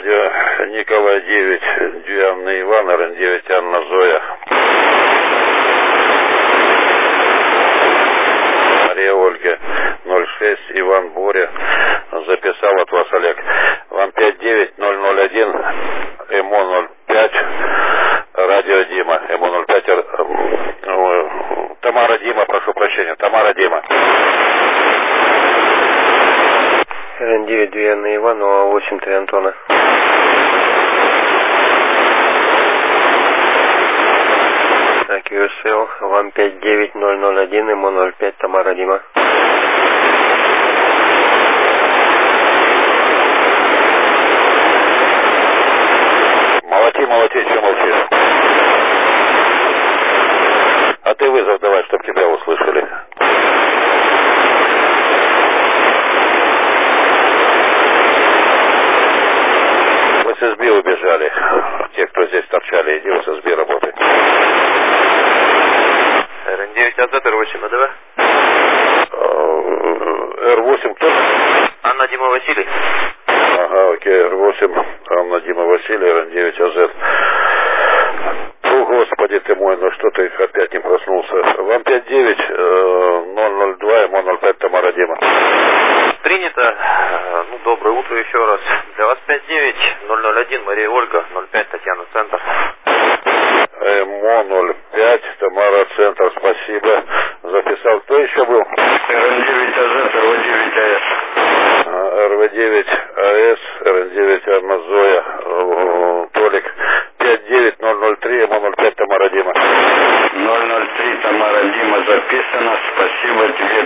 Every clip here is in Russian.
радио Николай 9, Дюянный Иван, РН9 Анна Зоя. Мария Ольга, 06 Иван Боря. Записал от вас Олег. Вам 59001, ЭМО 05, радио Дима, ЭМО 05, Тамара Дима, прошу прощения, Тамара Дима. РН9 Дюянный Иван, 08-3 Антона. QSL, вам 59001, ЭМО 05, Тамара Дима. Молоти, что молчишь? А ты вызов давай, чтоб тебя услышали. В ССБ убежали. Те, кто здесь торчали, иди в ССБ работай. РН9 АЗ, Р8 АДВ. Р8 кто? Анна Дима Василий. Ага, окей, Р8, Анна Дима Василий, РН9 АЗ. О, Господи ты мой, ну что ты опять не проснулся? Вам 59002, ЭМО 05, Тамара Дима. Принято. Ну, доброе утро еще раз. Для вас 59001, Мария Ольга, 05, Татьяна, Центр. ЭМО 05, Тамара, Центр, спасибо. Записал. Кто еще был? РН9 АЗ, РВ9 АС. РВ9 АС, РН9 Анна Зоя, Толик. 59003, ЭМО 05, Тамара Дима. 003, Тамара Дима, записано. Спасибо тебе.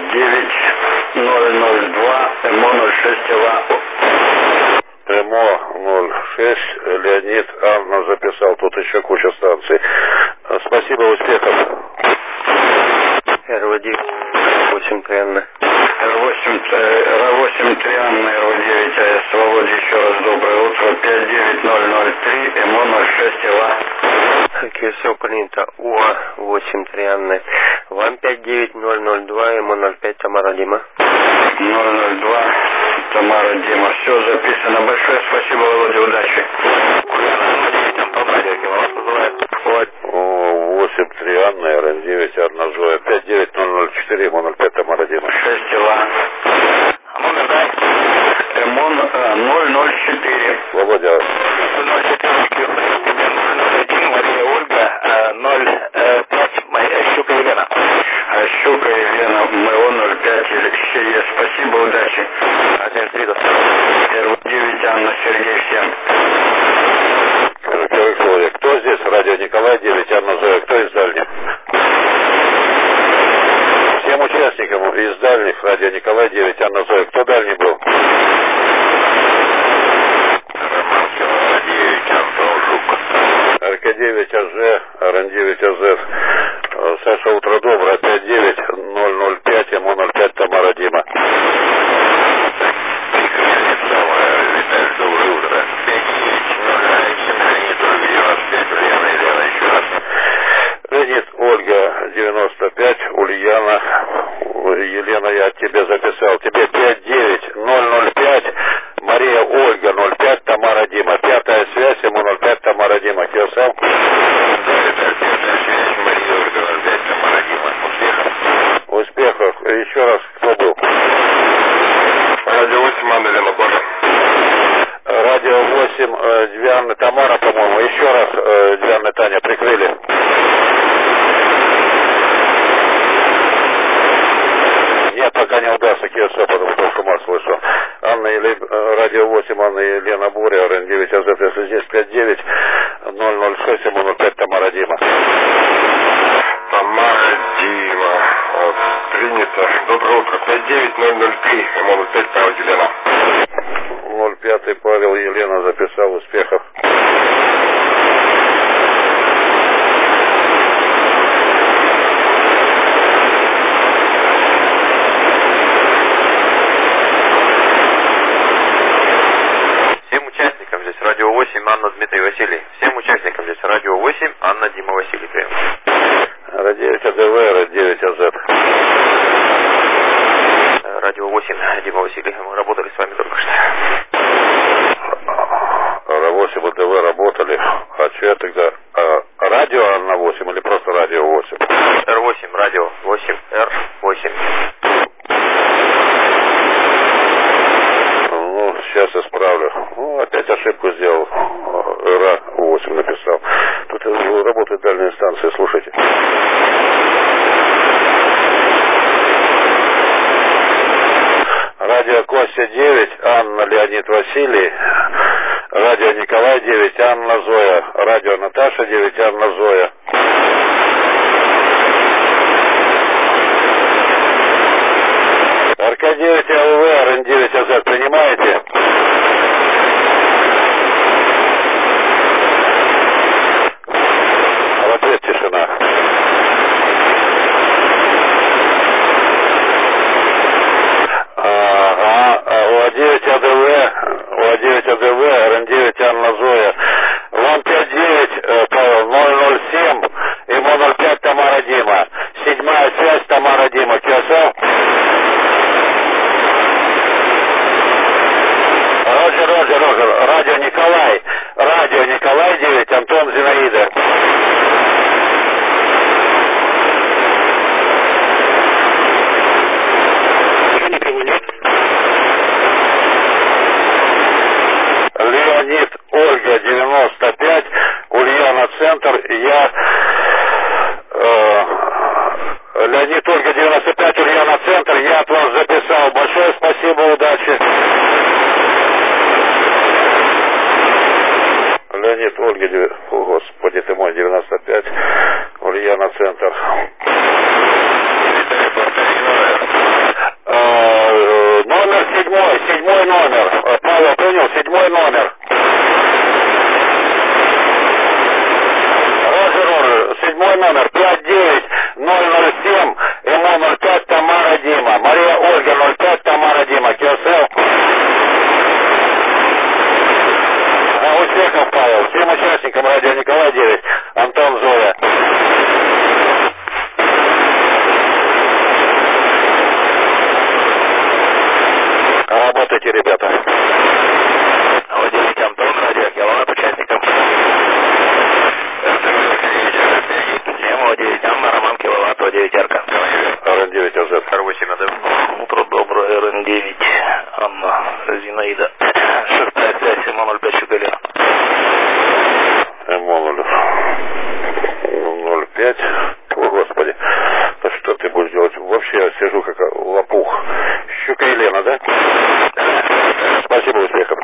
59002, ЭМО 06, Ила. ЭМО 06, Леонид, Анна записал. Тут еще куча станций. Спасибо, успехов. РВ9, 8-3 Анна. Р8 Трианна, РВ9 АС. Володя, еще раз доброе утро. 59003, ЭМО 06, Ила. QSL принято. УА, 8-3 Анны. Вам 59002, ЭМО 05, Тамара Дима. 002, Тамара Дима. Все записано. Большое спасибо, Володя, удачи. 8-3 Анна, РН9 Анна Зоя. 59004, ЭМО 05, Тамара Дима. 6 Ила. ЭМО 004. Володя. 004, Мария Ольга, 05, Щука Елена. Щука Елена, МО 05, Алексея. Спасибо, удачи. РВ9 Анна, Сергей, всем. Человек, кто здесь? Радио Николай 9, Анна Зоя. Кто из дальних? Всем участникам из дальних Радио Николай 9, Анна Зоя. Кто дальний был? РК9 АЖ, РН9 АЗ. Саша, утро доброе. 59005, ЭМО 05, Тамара Дима. Доброе утро. 59005, Леонид, Ольга, 95, Ульяна. Елена, я тебе записал. Тебе 59005, Мария Ольга, 05, Тамара Дима. Пятая связь, ему 05, Тамара Дима. Кирсал? Успехов. Еще раз, кто был? Радио 8, Анна Лена Божа. Радио 8, Двианна Тамара, по-моему. Еще раз, Двианна Таня, прикрыли. Нет, пока не удастся КСО, потому что шума слышу. Анна Радио 8, Анна Елена Буря, РН9 АЗ, если здесь 59006, ему 05, Тамара Дима. Тамара Дима. Принято. Доброе утро. 59003, ему 05, Павел Елена. 05 Павел Елена записал. Успехов. Радио 8, Анна Дмитрий Василий. Всем участникам здесь Радио 8, Анна Дима Василий. Прием. Радио АДВ, 9 АЗ. Радио 8, Дима Василий. Мы работали с вами только что. тоже. Ну, опять ошибку сделал. РА 8 написал. Тут работает дальняя станция, слушайте. Радио Костя 9, Анна Леонид Василий. Радио Николай 9, Анна Зоя. Радио Наташа 9, Анна Зоя. РК-9 АВВ, РН-9 АЗ принимаете? А в ответ тишина. УА-9 АДВ, РН-9 Анна Зоя. Вам 5-9, Павел, 007, ему 05 Тамара Дима. 7-я связь Тамара Дима. Киосел? Роджер. Радио Николай 9, Антон Зинаида. Леонид Ольга 95, Ульяна Центр, Леонид Ольга 95, Ульяна Центр, я от вас записал. Большое спасибо, удачи. Леонид Ольга 9, о, господи ты мой, 95, Ульяна Центр. Номер 7 номер. Павел, понял, 7 номер. Роджер, 7 номер, 59007, ему 05 Тамара Дима. Мария Ольга 05 Тамара Дима. Киосел? Успехов, Павел. Всем участникам радио Николай 9, Антон Зоя. Работайте, ребята. ОД-9 Антон, радио Киловатт, участникам. ОД-9 Анна, Роман Киловатт, ОД-9 Арка. РН-9 АЗ. Р8 АДВ. Утро доброе, РН-9 Анна Зинаида. 6-я связь, МО 05 Щукалина. МО 05. О, господи. Да что ты будешь делать? Вообще я сижу как лопух. Щука Елена, да? Спасибо, успехов.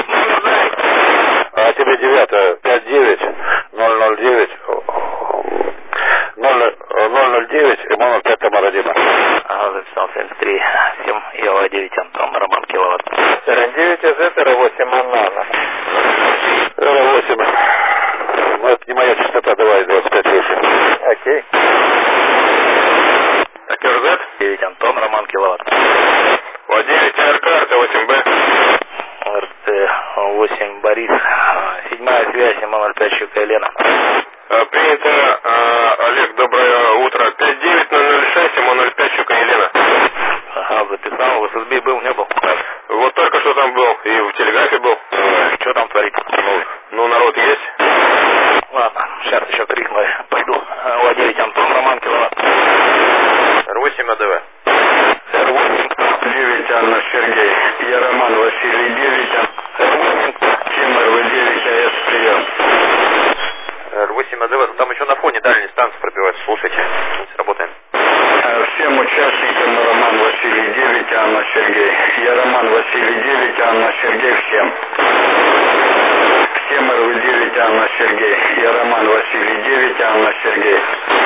А тебе 9, 59 009 009 МО 05 Тамара Дима. Ага, записал 73 7 ИО-9 Антон, Роман Киловатт. РН-9 АЗ, Р8 Анна. Р8. Ну, это не моя частота, давай 25 выше. Окей. Так, РЗ? 9 Антон, Роман Киловатт. ОД-9 АРК, РТ-8Б. РТ-8 Борис. 7-я связь, МО 05 Щука Елена. Принято. Олег, доброе утро. 59006, МО 05 Щука Елена. Ага, записал. В ССБ был, не был? Вот только что там был. И в телеграфе был. Что там творится? Ну, народ есть. Ладно, сейчас еще крикну. Пойду. ОД-9 Антон, Роман Киловатт. Р8 АДВ. Р8 9 Анна Сергей. Я Роман Василий 9. Р8 Тим РВ9 АС, прием. Р8 АДВ. Там еще на фоне дальней станции пробивается. Слушайте. Работаем. Всем участникам Роман Василий 9, Анна Сергей. Я Роман Василий 9, Анна Сергей, всем. Всем РВ9, Анна Сергей. Я Роман Василий 9, Анна Сергей.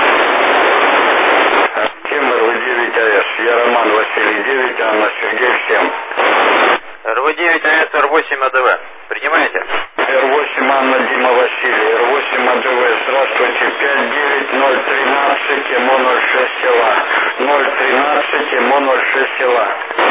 Всем РВ9 АС. Я Роман Василий 9, Анна Сергей, всем. РВ9 АС, Р8 АДВ. Принимаете? Р8 Анна Дима Василий. Р8 АДВ. Здравствуйте. 59013 МО 06 села. 013 МО 06 села.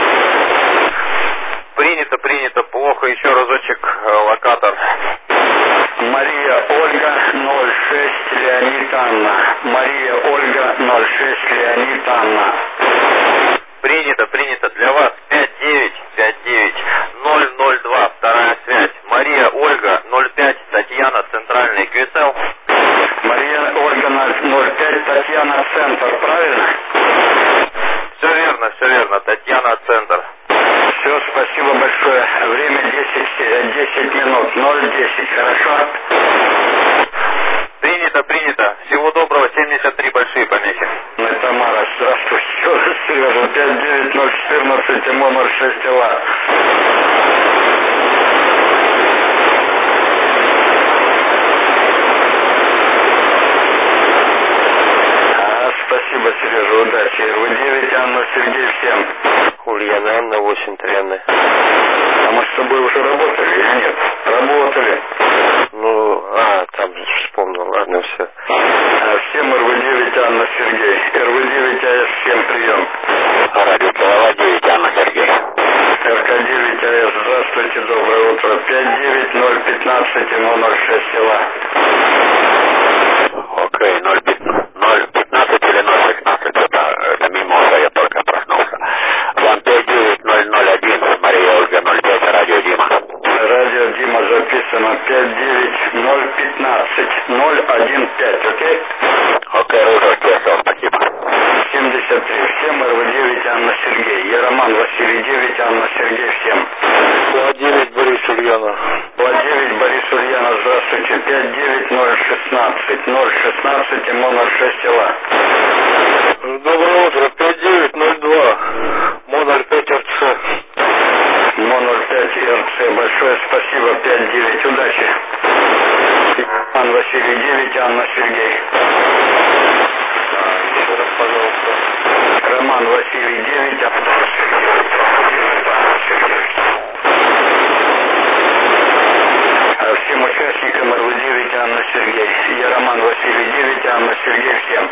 Принято. Плохо. Еще разочек локатор. Мария Ольга 06 Леонид Анна. Мария Ольга 06 Леонид Анна. Принято. Для вас 5959 002. Вторая связь. Мария Ольга 05 Татьяна, центральный QSL. Мария Ольга 05 Татьяна, центр, правильно? Все верно. Татьяна, центр. Все, спасибо большое. Время 10 10 минут, 0:10, хорошо? Принято, принято. Всего доброго, 73 большие помехи. Тамара, здравствуй. Еще раз, Сережа, 59014, МО 06 ЛА. Спасибо, Сережа, удачи. РВ-9, Анна, Сергей, всем. Ульяна, Анна, 8-3 Анны. А мы с тобой уже работали или нет? Работали. Ну, там вспомнил, ладно, все. Всем РВ-9, Анна, Сергей. РВ-9, АС, всем прием. Радио Голова 9, Анна, Сергей. РК-9, АС, здравствуйте, доброе утро. 59015, МО 06 ЛА. Окей, 015 или 016, это мимоза, я только проснулся. Вам 59001, Мария Ольга 05, радио Дима. Радио Дима записано 59015 015, окей? Окей, уже слышал, спасибо. 73, всем, РВ-9, Анна, Сергей. Я Роман, Василий 9, Анна, Сергей, всем. Ла-9, Борис Ульянов. Ла-9, Борис Ульянов, здравствуйте. 59016, 016, МО 06 ЛА. Доброе утро, 5902, МО 05 РЦ. МО 05 РЦ, большое спасибо, 59, удачи. Роман, Василий 9, Анна, Сергей. Еще раз, пожалуйста. Роман, Василий 9, Анна, Сергей. Всем участникам РВ-9, Анна, Сергей. Я Роман, Василий 9, Анна, Сергей, всем.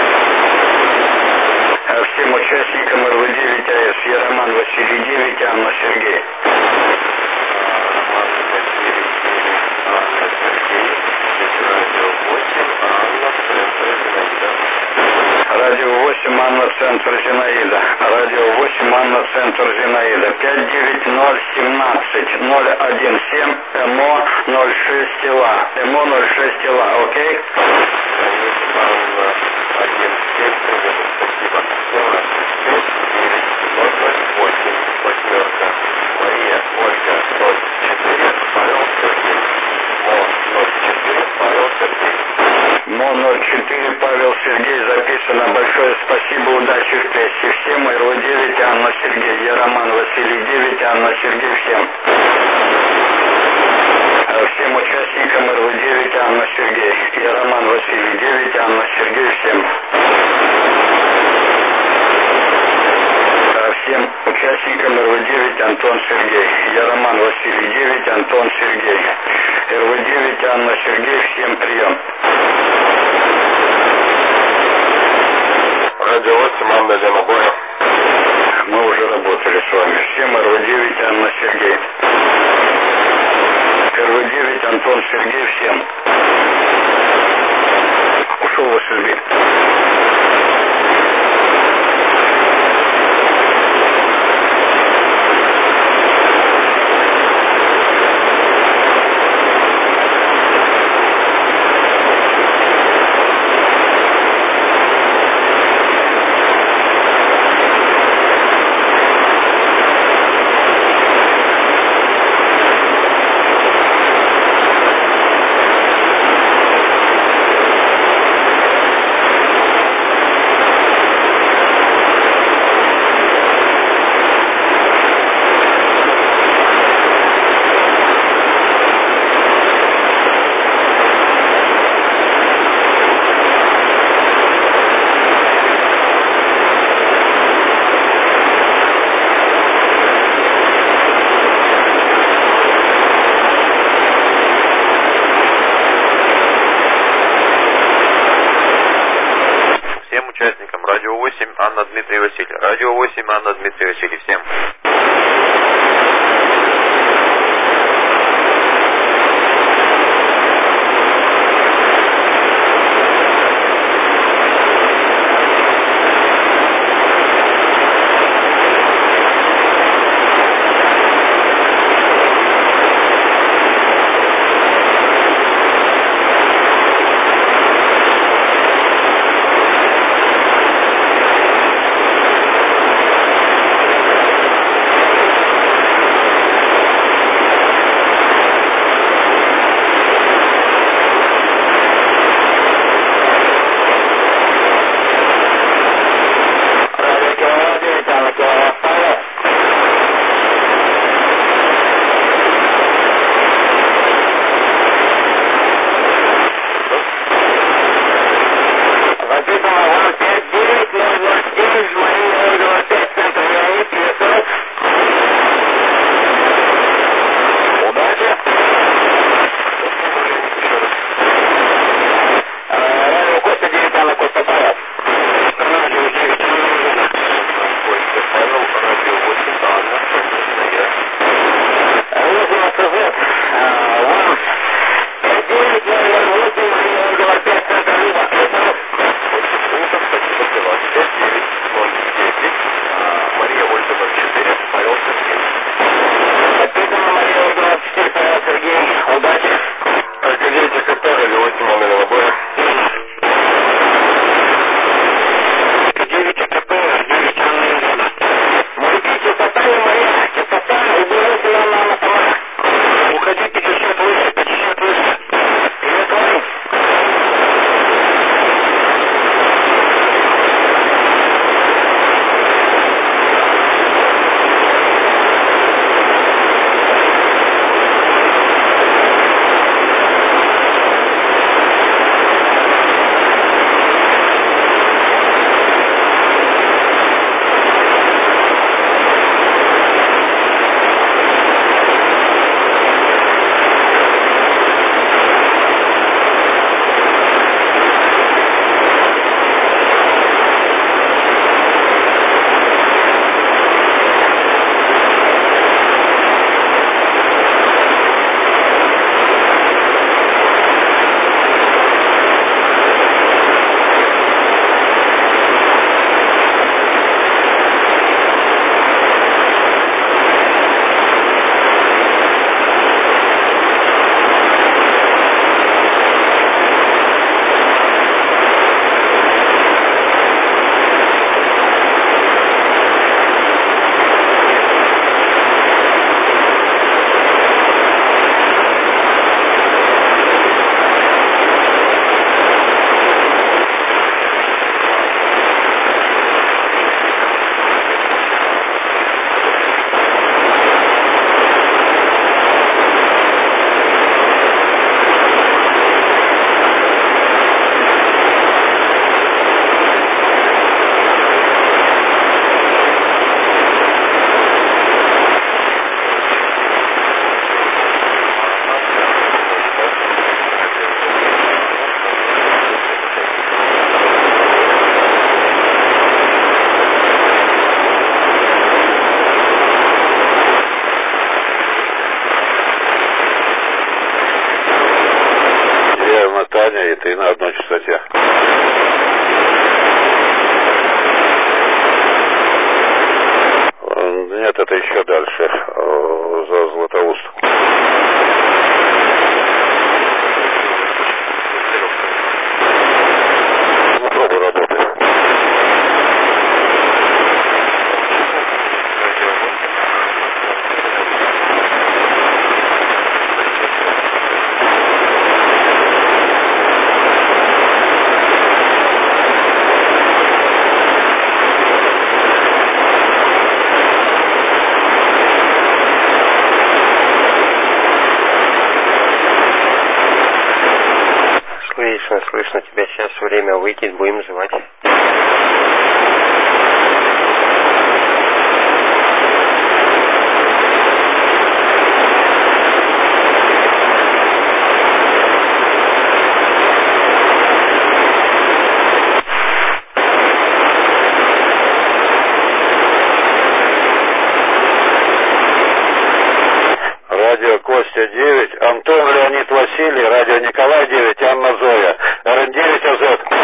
Всем участникам РВ-9 АС. Я Роман, Василий 9, Анна, Сергей. Радио 8, Анна, центр Зинаида. Радио 8, Анна, центр Зинаида. 59017 017 МО 06 ЛА. МО 06 ЛА, окей? Анна, 1-7, спасибо. 49-008, восьмерка. Мария Ольга, 04, Павел Сергей. МО 04, Павел Сергей. МО 04, Павел Сергей, записано. Большое спасибо, удачи в тесте. Всем, РВ-9, Анна, Сергей. Я Роман, Василий 9, Анна, Сергей, всем. Всем участникам РВ-9, Анна, Сергей. Я Роман, Василий 9, Анна, Сергей, всем. Всем участникам РВ-9, Антон, Сергей. Я Роман, Василий 9, Антон, Сергей. РВ-9, Анна, Сергей, всем прием. Радио 8, Анна, Лена Боя. Мы уже работали с вами. Всем РВ-9, Анна, Сергей. РВ-9, Антон, Сергей, всем. Ушел в ССБ. Радио 8, Анна, Дмитрий, Василий. Радио 8, Анна, Дмитрий, Василий. Всем. Таня, и ты на одной частоте. Нет, это еще дальше, за Златоуст. Ну, пробуй работать. Слышно тебя, сейчас время выйти, будем жевать. Радио Костя 9, Антон Леонид Василий, радио Николай 9, Анна Зоя, РН9 АЗ.